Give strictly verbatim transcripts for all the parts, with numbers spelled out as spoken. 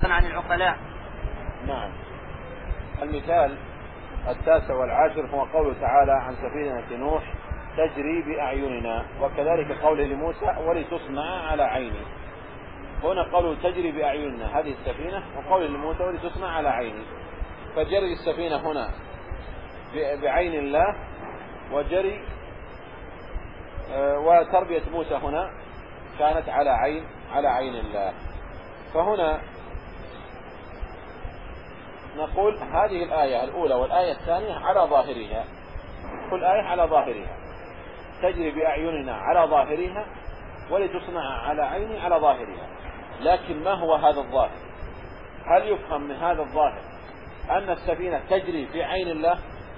عن العقلاء. نعم. المثال التاسع والعاشر هو قوله تعالى عن سفينة نوح تجري بأعيننا، وكذلك قوله لموسى ولتصنع على عيني. هنا قوله تجري بأعيننا هذه السفينة، وقوله لموسى ولتصنع على عيني، فجري السفينة هنا بعين الله، وجري وتربية موسى هنا كانت على عين على عين الله. فهنا نقول هذه الآية الأولى والآية الثانية على ظاهرها، كل آية على ظاهرها، تجري بأعيننا على ظاهرها، ولتصنع على عيني على ظاهرها. لكن ما هو هذا الظاهر؟ هل يفهم من هذا الظاهر أن السفينة تجري في عين الله؟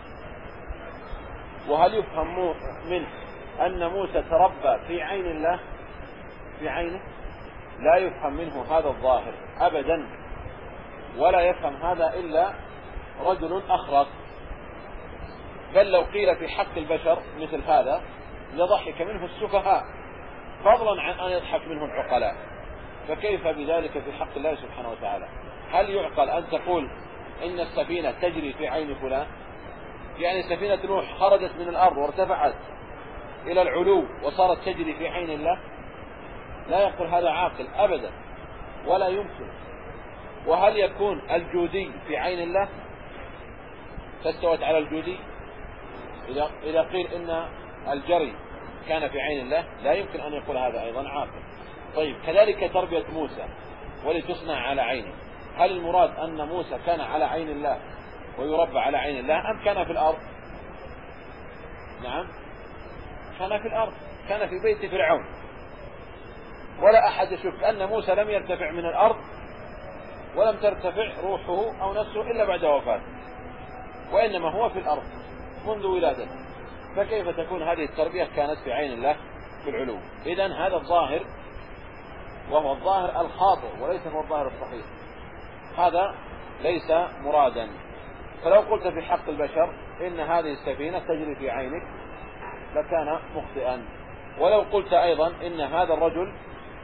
وهل يفهم منه أن موسى تربى في عين الله في عينه؟ لا يفهم منه هذا الظاهر أبدا، ولا يفهم هذا إلا رجل أخرق. بل لو قيل في حق البشر مثل هذا لضحك منه السفهاء، فضلا عن أن يضحك منه العقلاء، فكيف بذلك في حق الله سبحانه وتعالى؟ هل يعقل أن تقول إن السفينة تجري في عين فلان؟ يعني سفينة نوح خرجت من الأرض وارتفعت إلى العلو وصارت تجري في عين الله؟ لا يقول هذا عاقل أبدا، ولا يمكن. وهل يكون الجودي في عين الله فاستوت على الجودي؟ إذا قيل إن الجري كان في عين الله لا يمكن أن يقول هذا أيضا عاقل. طيب كذلك تربية موسى ولتصنع على عينه، هل المراد أن موسى كان على عين الله ويربى على عين الله، أم كان في الأرض؟ نعم، كان في الأرض، كان في بيت فرعون، ولا أحد يشك أن موسى لم يرتفع من الأرض ولم ترتفع روحه أو نفسه إلا بعد وفاته، وإنما هو في الأرض منذ ولادته. فكيف تكون هذه التربية كانت في عين الله في العلو؟ إذن هذا الظاهر، وهو الظاهر الخاطئ وليس هو الظاهر الصحيح، هذا ليس مرادا. فلو قلت في حق البشر إن هذه السفينة تجري في عينك لكان مخطئا. ولو قلت أيضا إن هذا الرجل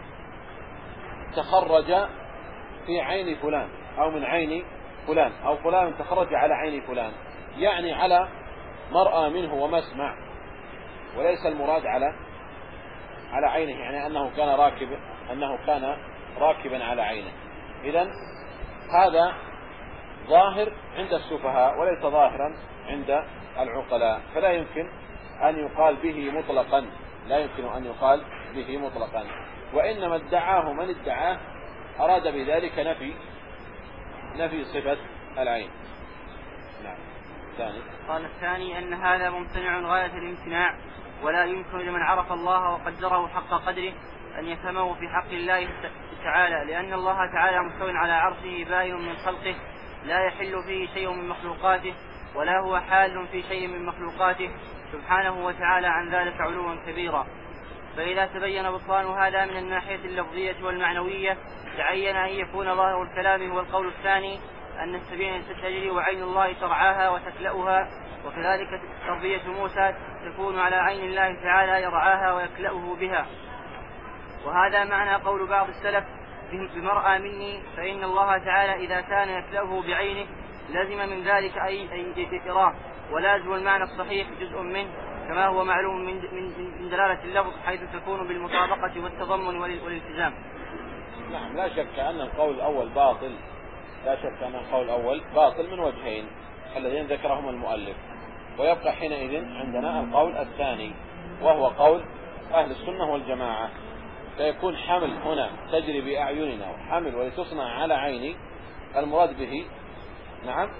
تخرج في عين فلان أو من عين فلان، أو فلان تخرج على عين فلان، يعني على مرأى منه ومسمع، وليس المراد على على عينه، يعني أنه كان راكب أنه كان راكبا على عينه. إذن هذا ظاهر عند السفهاء وليس ظاهرا عند العقلاء، فلا يمكن أن يقال به مطلقا، لا يمكن أن يقال به مطلقا. وإنما ادعاه من ادعاه أراد بذلك نفي نفي صفة العين. نعم. الثاني قال الثاني أن هذا ممتنع غاية الامتناع، ولا يمكن لمن عرف الله وقدره حق قدره أن يفهمه في حق الله تعالى، لأن الله تعالى مستو على عرشه باين من خلقه، لا يحل فيه شيء من مخلوقاته، ولا هو حال في شيء من مخلوقاته سبحانه وتعالى عن ذلك علوا كبيرا. فإذا تبين بطلان هذا من الناحية اللفظية والمعنوية تعين أن يكون ظاهر الكلام هو القول الثاني، أن السفينة تجري وعين الله ترعاها وتكلأها، وكذلك تربية موسى تكون على عين الله تعالى يرعاها ويكلأه بها. وهذا معنى قول بعض السلف بمرأى مني، فإن الله تعالى إذا كان يكلأه بعينه لازم من ذلك أي إراه، ولازم المعنى الصحيح جزء منه، كما هو معلوم من, من, من دلالة اللفظ، حيث تكون بالمطابقة والتضمن والالتزام. نعم، لا شك أن القول الأول باطل، لا شك أن القول الأول باطل من وجهين الذين ذكرهم المؤلف، ويبقى حينئذ عندنا القول الثاني وهو قول أهل السنة والجماعة. فيكون حمل هنا تجري بأعيننا وحمل ولتصنع على عيني المراد به نعم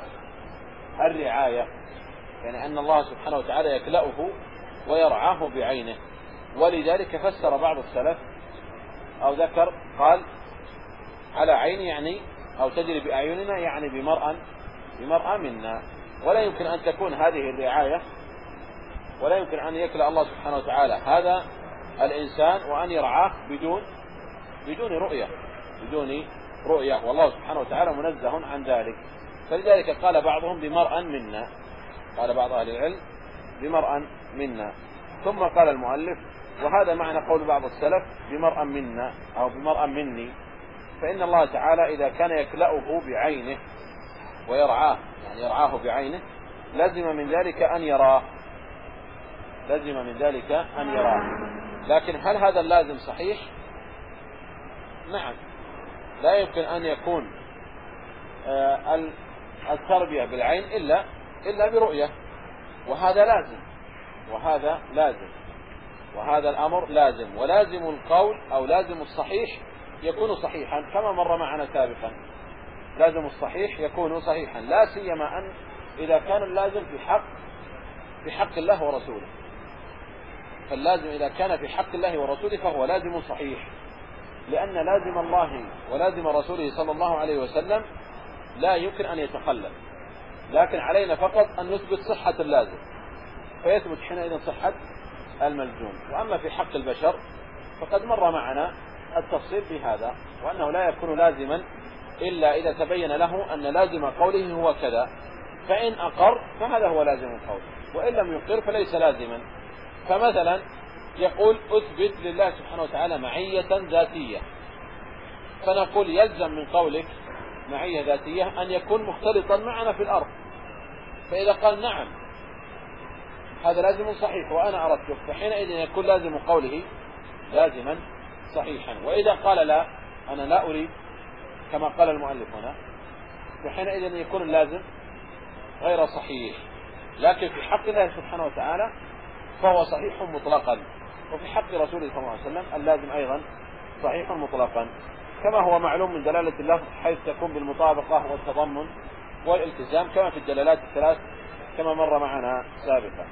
الرعاية، يعني أن الله سبحانه وتعالى يكلأه ويرعاه بعينه. ولذلك فسر بعض السلف أو ذكر قال على عين يعني أو تجري بأعيننا يعني بمرأة بمرأة منا. ولا يمكن أن تكون هذه الرعاية، ولا يمكن أن يكلأ الله سبحانه وتعالى هذا الإنسان وأن يرعاه بدون بدون رؤية بدون رؤية والله سبحانه وتعالى منزه عن ذلك. فلذلك قال بعضهم بمرأة منا، قال بعض أهل العلم بمرأة منا. ثم قال المؤلف وهذا معنى قول بعض السلف بمرأة منا أو بمرأة مني، فإن الله تعالى إذا كان يكلأه بعينه ويرعاه، يعني يرعاه بعينه، لازم من ذلك أن يراه، لازم من ذلك أن يراه. لكن هل هذا اللازم صحيح؟ نعم، لا يمكن أن يكون التربية بالعين إلا إلا برؤية، وهذا لازم، وهذا لازم، وهذا الأمر لازم. ولازم القول أو لازم الصحيح يكون صحيحا كما مر معنا سابقا، لازم الصحيح يكون صحيحا، لا سيما أن إذا كان اللازم في حق في حق الله ورسوله، فاللازم إذا كان في حق الله ورسوله فهو لازم صحيح، لأن لازم الله ولازم رسوله صلى الله عليه وسلم لا يمكن أن يتخلف، لكن علينا فقط أن نثبت صحة اللازم فيثبت حينئذ صحة الملزوم. وأما في حق البشر فقد مر معنا التفصيل في هذا، وأنه لا يكون لازما إلا إذا تبين له أن لازم قوله هو كذا، فإن أقر فهذا هو لازم القول، وإن لم يقر فليس لازما. فمثلا يقول أثبت لله سبحانه وتعالى معية ذاتية، فنقول يلزم من قولك معية ذاتية أن يكون مختلطا معنا في الأرض، فإذا قال نعم هذا لازم صحيح وأنا أردته، فحينئذ يكون لازم قوله لازما صحيحا. وإذا قال لا أنا لا أريد كما قال المؤلف هنا، فحينئذ يكون اللازم غير صحيح. لكن في حق الله سبحانه وتعالى فهو صحيح مطلقا، وفي حق رسوله صلى الله عليه وسلم اللازم أيضا صحيح مطلقا، كما هو معلوم من دلالة اللفظ حيث تكون بالمطابقة والتضمن والالتزام، كما في الدلالات الثلاث كما مر معنا سابقا.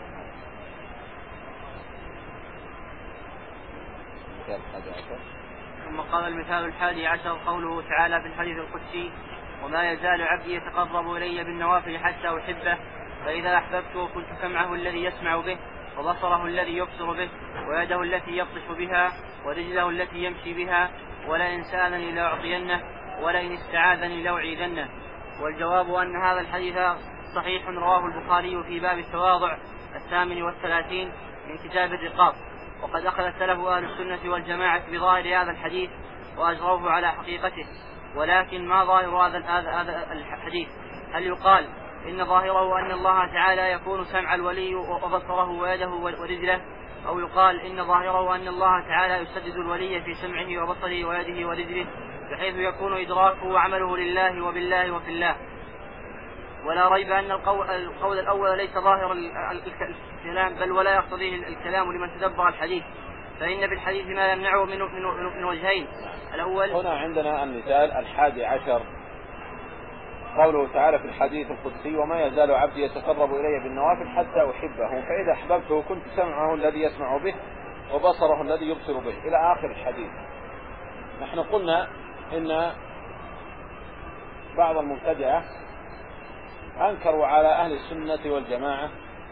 ثم قال المثال الحادي عشر قوله تعالى في الحديث القدسي: وما يزال عبدي يتقرب إلي بالنوافل حتى أحبه، فإذا أحببته كنت سمعه الذي يسمع به، وبصره الذي يبصر به، ويده التي يبطش بها، ورجله التي يمشي بها، ولئن سألني لأعطينه، ولئن استعاذني لأعيذنه. والجواب أن هذا الحديث صحيح رواه البخاري في باب التواضع الثامن والثلاثين من كتاب الرقاق. وقد أخذ السلف أهل السنة والجماعة بظاهر هذا الحديث وأجروه على حقيقته. ولكن ما ظاهر هذا الحديث؟ هل يقال إن ظاهره أن الله تعالى يكون سمع الولي وبصره ويده ورجله، أو يقال إن ظاهره أن الله تعالى يسدد الولي في سمعه وبصره ويده ورجله بحيث يكون إدراكه وعمله لله وبالله وفي الله؟ ولا ريب أن القول, القول الأول ليس ظاهر الكلام، بل ولا يقتضيه الكلام لمن تدبر الحديث، فإن في الحديث ما يمنعه من, من, من وجهين. الأول هنا عندنا المثال الحادي عشر قوله تعالى في الحديث القدسي: وما يزال عبدي يتقرب إلي بالنوافل حتى أحبه، فإذا أحببته كنت سمعه الذي يسمع به، وبصره الذي يبصر به، إلى آخر الحديث. نحن قلنا إن بعض المبتدعة أنكروا على أهل السنة والجماعة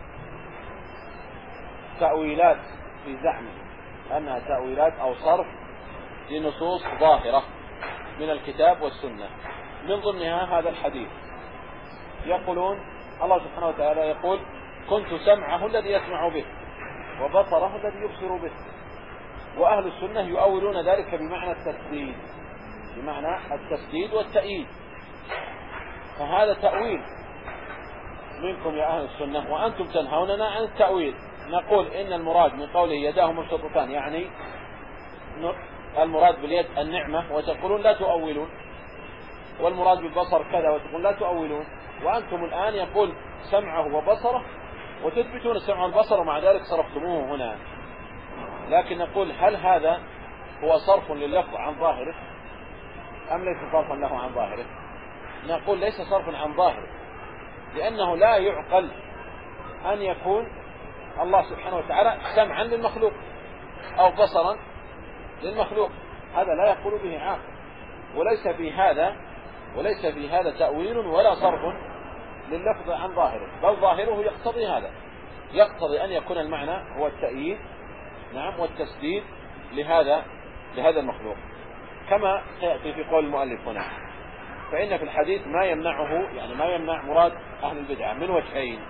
تأويلات في زعمه أنها تأويلات أو صرف لنصوص ظاهرة من الكتاب والسنة، من ضمنها هذا الحديث. يقولون الله سبحانه وتعالى يقول: كنت سمعه الذي يسمع به، وبصره الذي يبصر به، وأهل السنة يؤولون ذلك بمعنى التسديد، بمعنى التسديد والتأييد. فهذا تأويل منكم يا أهل السنة، وأنتم تنهوننا عن التأويل. نقول إن المراد من قوله يداه مبسوطتان يعني المراد باليد النعمة، وتقولون لا تؤولون، والمراد بالبصر كذا وتقولون لا تؤولون. وأنتم الآن يقول سمعه وبصره وتثبتون سمع البصر، ومع ذلك صرفتموه هنا. لكن نقول هل هذا هو صرف لللفظ عن ظاهره أم ليس صرفا له عن ظاهره؟ نقول ليس صرفا عن ظاهره، لأنه لا يعقل أن يكون الله سبحانه وتعالى سمعا للمخلوق أو بصرا للمخلوق، هذا لا يقول به عاقل، وليس في هذا وليس في هذا تأويل ولا صرف لللفظ عن ظاهره، بل ظاهره يقتضي هذا، يقتضي أن يكون المعنى هو التأييد نعم والتسديد لهذا لهذا المخلوق، كما سيأتي في قول المؤلف هنا. فإن في الحديث ما يمنعه، يعني ما يمنع مراد أهل البدعة من وجهين.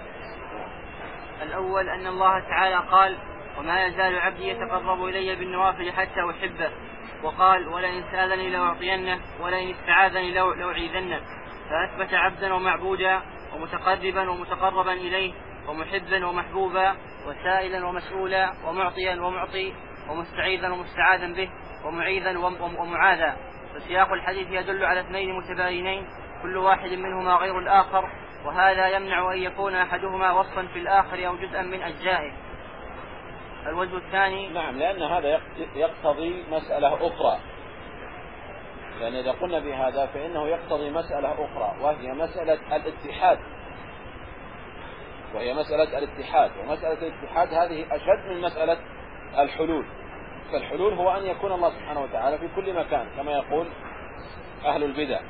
الأول أن الله تعالى قال: وما يزال عبدي يتقرب إلي بالنوافل حتى أحبه، وقال ولئن سألني لأعطينه ولئن استعاذني لأعيذنه. فأثبت عبدا ومعبودا ومتقربا ومتقربا إليه ومحبا ومحبوبا وسائلا ومسؤولا ومعطيا ومعطي ومستعيذا ومستعاذا به ومعيذا ومعاذا. فسياق الحديث يدل على اثنين متباينين كل واحد منهما غير الآخر، وهذا يمنع أن يكون أحدهما وصفا في الآخر أو جزءا من أجزائه. الوجه الثاني نعم، لأن هذا يقتضي مسألة أخرى، لأن إذا قلنا بهذا فإنه يقتضي مسألة أخرى وهي مسألة الاتحاد، وهي مسألة الاتحاد ومسألة الاتحاد هذه أشد من مسألة الحلول. فالحلول هو أن يكون الله سبحانه وتعالى في كل مكان كما يقول أهل البدع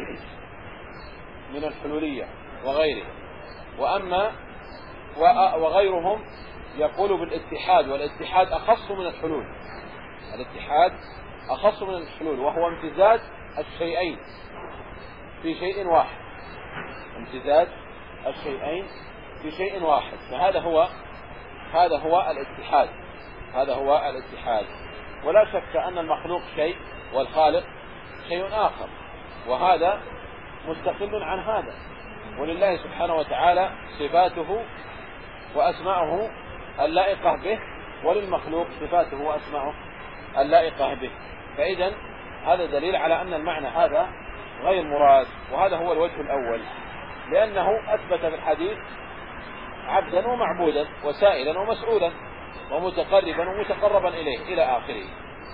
من الحلولية وغيره، وأما وغيرهم يقول بالاتحاد، والاتحاد أخص من الحلول. الاتحاد أخص من الحلول وهو امتزاج الشيئين في شيء واحد، امتزاج الشيئين في شيء واحد. فهذا هو هذا هو الاتحاد هذا هو الاتحاد ولا شك أن المخلوق شيء والخالق شيء آخر، وهذا مستقل عن هذا. ولله سبحانه وتعالى صفاته وأسماؤه اللائقة به، وللمخلوق صفاته وأسماؤه اللائقة به. فإذا هذا دليل على أن المعنى هذا غير مراد، وهذا هو الوجه الأول، لأنه أثبت في الحديث عبدا ومعبودا وسائلا ومسؤولا ومتقربا ومتقربا إليه إلى آخره.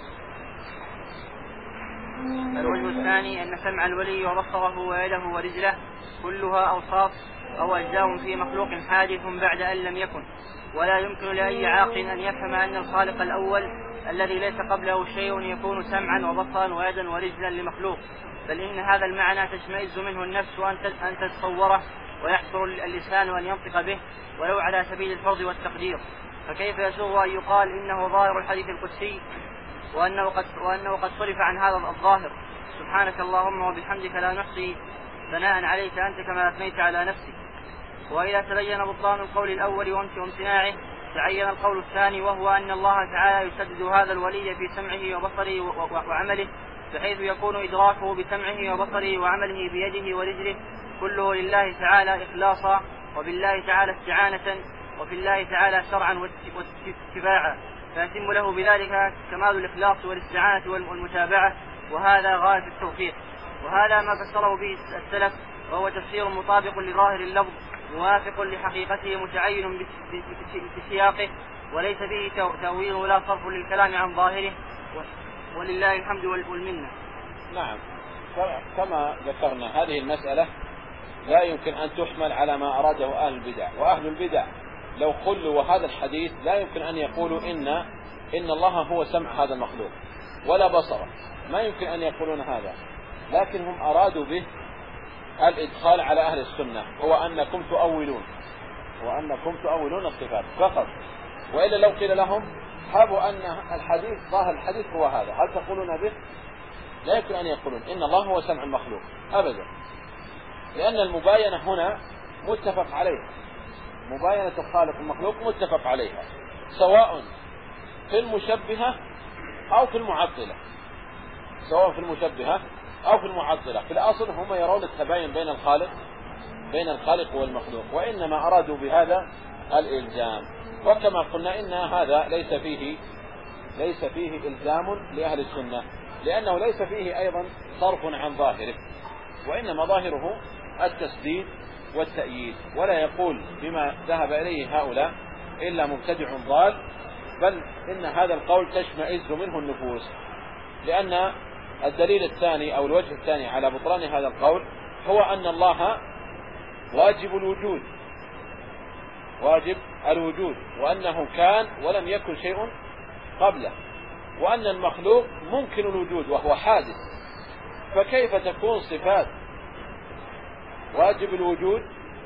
الوجه الثاني أن سمع الولي وبصره ويده ورجله كلها أوصاف أو أجزاء في مخلوق حادث بعد أن لم يكن، ولا يمكن لأي عاقل أن يفهم أن الخالق الأول الذي ليس قبله شيء يكون سمعا وبصرا ويدا ورجلا لمخلوق، بل إن هذا المعنى تشمئز منه النفس أن تتصوره، ويحصر اللسان أن ينطق به ولو على سبيل الفرض والتقدير. فكيف يسوغ أن يقال إنه ظاهر الحديث القدسي وأنه قد, وأنه قد صرف عن هذا الظاهر؟ سبحانك اللهم وبحمدك لا نحصي ثناء عليك أنت كما أثنيت على نفسك. وإذا تبين بطلان القول الأول وامتناعه تعين القول الثاني، وهو أن الله تعالى يسدد هذا الولي في سمعه وبصره وعمله، بحيث يكون إدراكه بسمعه وبصره وعمله بيده ورجله كله لله تعالى إخلاصا، وبالله تعالى استعانة، وفي الله تعالى شرعا واتباعا، فيتم له بذلك كمال الإخلاص والاستعانة والمتابعة، وهذا غاية التوفيق. وهذا ما فسره به السلف، وهو تفسير مطابق لظاهر اللفظ موافق لحقيقته متعين بسياقه، وليس به تأويل ولا صرف للكلام عن ظاهره، ولله الحمد والمنة. نعم، كما ذكرنا هذه المسألة لا يمكن أن تحمل على ما أراده أهل البدع، وأهل البدع لو قلوا وهذا الحديث لا يمكن أن يقولوا إن إن الله هو سمع هذا المخلوق ولا بصره، ما يمكن أن يقولون هذا، لكن هم أرادوا به الإدخال على أهل السنة، هو أنكم تؤولون وأنكم تؤولون الصفات فقط. وإلا لو قيل لهم هابوا أن الحديث ظاهر الحديث هو هذا، هل تقولون به؟ لا يمكن أن يقولون إن الله هو سمع المخلوق أبدا، لأن المباينة هنا متفق عليها، مباينة الخالق المخلوق متفق عليها، سواء في المشبهة أو في المعطلة، سواء في المشبهة أو في المعطلة. في الأصل هم يرون التباين بين الخالق بين الخالق والمخلوق، وإنما أرادوا بهذا الإلزام. وكما قلنا إن هذا ليس فيه ليس فيه إلزام لأهل السنة، لأنه ليس فيه أيضا صرف عن ظاهره، وإنما ظاهره التسديد والتأييد. ولا يقول بما ذهب إليه هؤلاء إلا مبتدع ضال، بل إن هذا القول تشمئز منه النفوس، لأن الدليل الثاني أو الوجه الثاني على بطلان هذا القول هو أن الله واجب الوجود واجب الوجود وأنه كان ولم يكن شيء قبله، وأن المخلوق ممكن الوجود وهو حادث، فكيف تكون صفات واجب الوجود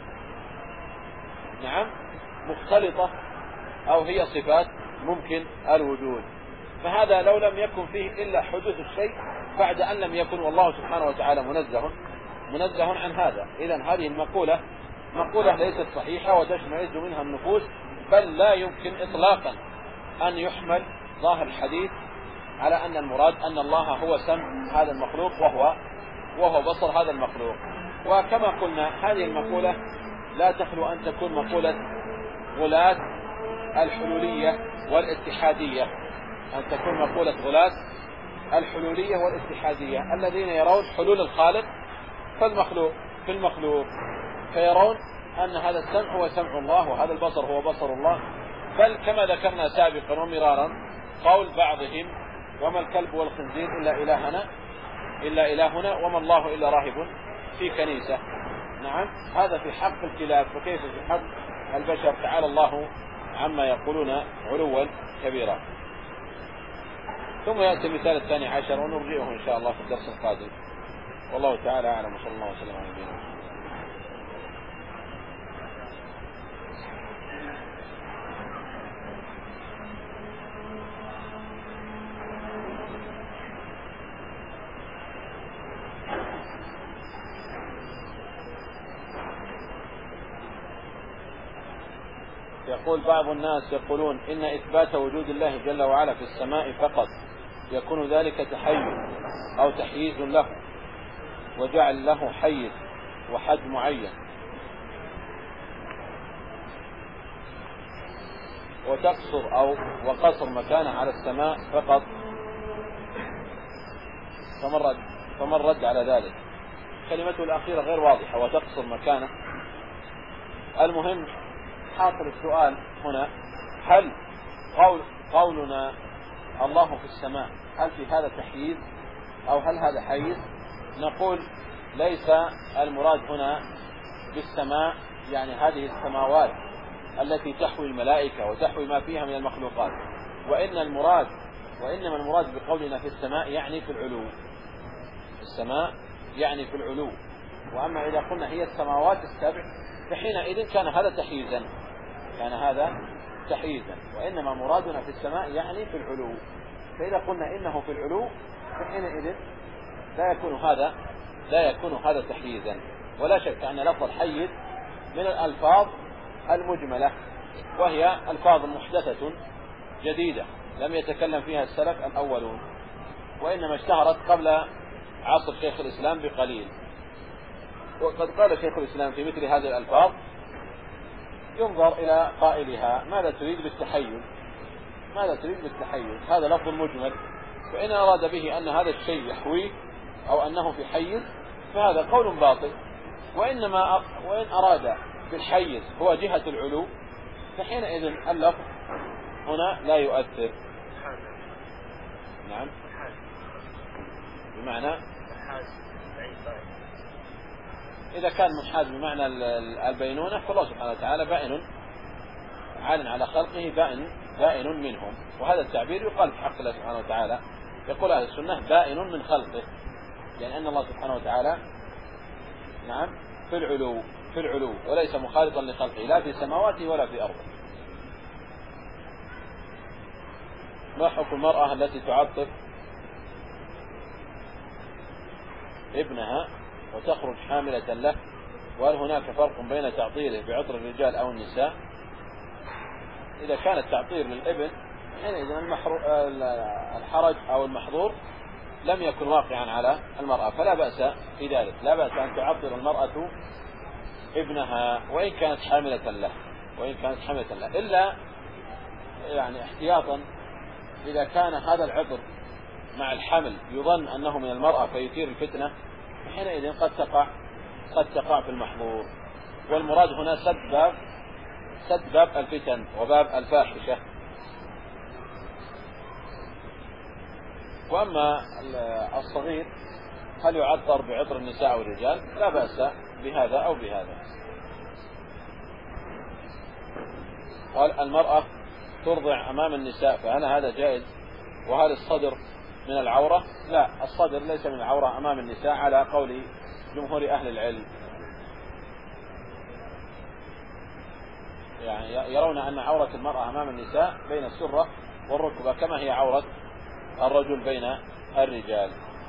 نعم مختلطة أو هي صفات ممكن الوجود؟ فهذا لو لم يكن فيه إلا حدوث الشيء بعد أن لم يكن، والله سبحانه وتعالى منزه منزه عن هذا. إذن هذه المقولة مقولة ليست صحيحة وتشمئز منها النفوس، بل لا يمكن إطلاقا أن يحمل ظاهر الحديث على أن المراد أن الله هو سمع هذا المخلوق وهو وهو بصر هذا المخلوق. وكما قلنا هذه المقولة لا تخلو أن تكون مقولة غلاة الحلولية والاتحادية، أن تكون مقولة غلاة الحلولية والاتحادية الذين يرون حلول الخالق في المخلوق في المخلوق فيرون أن هذا السمع هو سمع الله وهذا البصر هو بصر الله. بل كما ذكرنا سابقا ومرارا قول بعضهم وما الكلب والخنزير إلا إلهنا إلا إلهنا وما الله إلا راهب في كنيسة. نعم هذا في حق الكلاب، فكيف في حق البشر؟ تعالى الله عما يقولون علوا كبيرا. ثم يأتي المثال الثاني عشر ونرجئه إن شاء الله في الدرس القادم، والله تعالى أعلم وصلى الله وسلم على نبينا. يقول بعض الناس يقولون إن إثبات وجود الله جل وعلا في السماء فقط يكون ذلك تحيز أو تحييز له وجعل له حيز وحد معين، وتقصر أو وقصر مكانه على السماء فقط. فمن رد, فمن رد على ذلك؟ كلمته الأخيرة غير واضحة، وتقصر مكانه. المهم حاصل السؤال هنا، هل قول قولنا الله في السماء هل في هذا تحييز أو هل هذا حيز؟ نقول ليس المراد هنا بالسماء يعني هذه السماوات التي تحوي الملائكة وتحوي ما فيها من المخلوقات، وإن المراد وإنما المراد بقولنا في السماء يعني في العلو، في السماء يعني في العلو. وأما إذا قلنا هي السماوات السبع فحينئذ كان هذا تحييزا كان هذا تحييزا وإنما مرادنا في السماء يعني في العلو. فإذا قلنا إنه في العلو فحينئذ لا يكون هذا لا يكون هذا تحييزا. ولا شك أن لفظ الحيز من الألفاظ المجملة، وهي ألفاظ محدثة جديدة لم يتكلم فيها السلف الأولون، وإنما اشتهرت قبل عصر شيخ الإسلام بقليل. وقد قال شيخ الإسلام في مثل هذه الألفاظ ينظر إلى قائلها ماذا تريد بالتحيز ماذا تريد بالتحيز هذا لفظ مجمل، وإن أراد به أن هذا الشيء يحويه أو أنه في حيز فهذا قول باطل. وإنما وإن أراد بالحيز هو جهة العلو فحينئذ اللفظ هنا لا يؤثر. نعم بمعنى إذا كان منحاز بمعنى البينونة فالله سبحانه وتعالى بائن عال على خلقه بائن بائن منهم، وهذا التعبير يقال في حق الله سبحانه وتعالى. يقول أهل السنة بائن من خلقه، يعني أن الله سبحانه وتعالى نعم في العلو في العلو وليس مخالطا لخلقه لا في سماواته ولا في أرضه. ما حكم المرأة التي تعطف ابنها وتخرج حاملة له؟ وهل هناك فرق بين تعطيله بعطر الرجال أو النساء؟ إذا كان التعطير للابن حينئذ الحرج أو المحظور لم يكن واقعا على المرأة، فلا بأس في ذلك، لا بأس أن تعطر المرأة ابنها وإن كانت حاملة له وإن كانت حاملة له إلا يعني احتياطا إذا كان هذا العطر مع الحمل يظن أنه من المرأة فيثير الفتنة حينئذ قد تقع قد تقع في المحظور. والمراد هنا سد باب سد باب الفتن وباب الفاحشة. وأما الصغير هل يعطر بعطر النساء والرجال؟ لا بأس بهذا أو بهذا. قال المرأة ترضع أمام النساء فهل هذا جائز؟ وهل الصدر من العورة؟ لا، الصدر ليس من العورة أمام النساء على قول جمهور أهل العلم، يعني يرون أن عورة المرأة أمام النساء بين السرة والركبة كما هي عورة الرجل بين الرجال.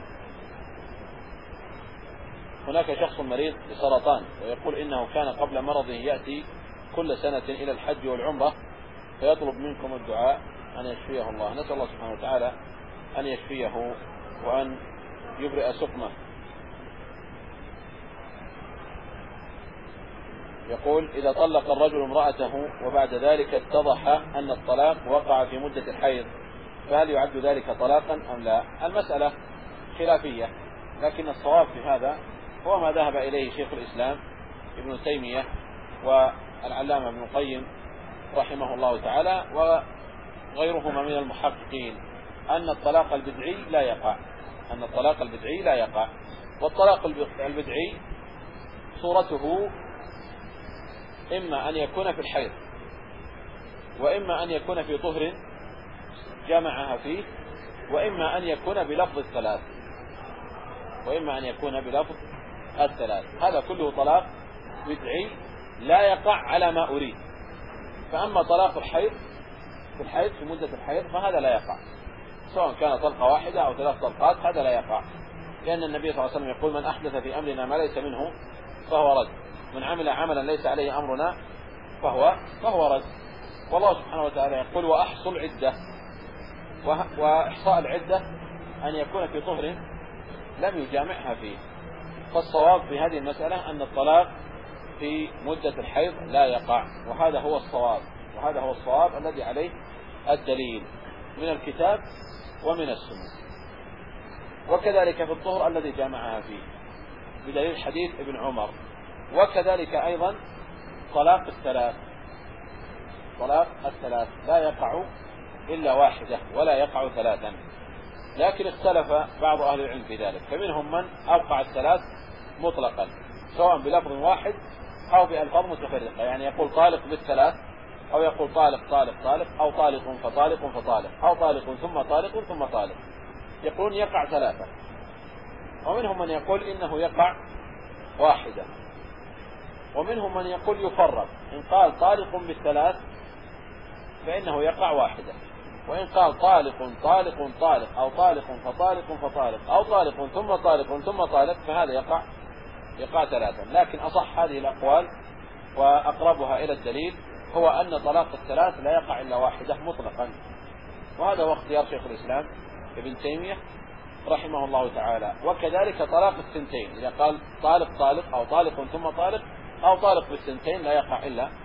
هناك شخص مريض بسرطان ويقول إنه كان قبل مرضه يأتي كل سنة إلى الحج والعمرة فيطلب منكم الدعاء أن يشفيه الله. نسأل الله سبحانه وتعالى أن يشفيه وأن يبرئ سقمه. يقول: إذا طلق الرجل امرأته وبعد ذلك اتضح أن الطلاق وقع في مدة الحيض فهل يعد ذلك طلاقا أم لا؟ المسألة خلافية، لكن الصواب في هذا هو ما ذهب إليه شيخ الإسلام ابن تيمية والعلامة ابن القيم رحمه الله تعالى وغيرهما من المحققين، أن الطلاق البدعي لا يقع أن الطلاق البدعي لا يقع والطلاق البدعي صورته إما أن يكون في الحيض، وإما أن يكون في طهر جمعها فيه، وإما أن يكون بلفظ الثلاث وإما أن يكون بلفظ الثلاث هذا كله طلاق بدعي لا يقع على ما أريد. فأما طلاق الحيض في الحيض في مدة الحيض فهذا لا يقع، سواء كان طلقة واحدة أو ثلاث طلقات، هذا لا يقع، لأن النبي صلى الله عليه وسلم يقول: من أحدث في أمرنا ما ليس منه فهو رد، من عمل عملا ليس عليه أمرنا فهو فهو رد. والله سبحانه وتعالى يقول: وأحصوا العدة، وإحصاء العدة أن يكون في طهر لم يجامعها فيه. فالصواب في هذه المسألة أن الطلاق في مدة الحيض لا يقع، وهذا هو الصواب وهذا هو الصواب الذي عليه الدليل من الكتاب ومن السنة. وكذلك في الطهر الذي جامعها فيه بدليل حديث ابن عمر. وكذلك أيضا طلاق الثلاث طلاق الثلاث لا يقع إلا واحدة ولا يقع ثلاثا، لكن اختلف بعض أهل العلم في ذلك، فمنهم من أوقع الثلاث مطلقا سواء بلفظ واحد أو بألفاظ متفرقة، يعني يقول طالق بالثلاث، أو يقول طالق طالق طالق، أو طالق فطالق فطالق، أو طالق ثم طالق ثم طالق، يقولون يقع ثلاثة. ومنهم من يقول إنه يقع واحدة، ومنهم من يقول يفرق، إن قال طالق بالثلاث فإنه يقع واحدة، وإن قال طالق طالق طالق أو طالق فطالق فطالق أو طالق ثم طالق ثم طالق فهذا يقع يقع ثلاثا. لكن أصح هذه الأقوال وأقربها إلى الدليل هو أن طلاق الثلاث لا يقع إلا واحدة مطلقا، وهذا هو اختيار شيخ الإسلام ابن تيمية رحمه الله تعالى. وكذلك طلاق الثنتين، إذا قال طالق طالق أو طالق ثم طالق أو طالق بالثنتين لا يقع إلا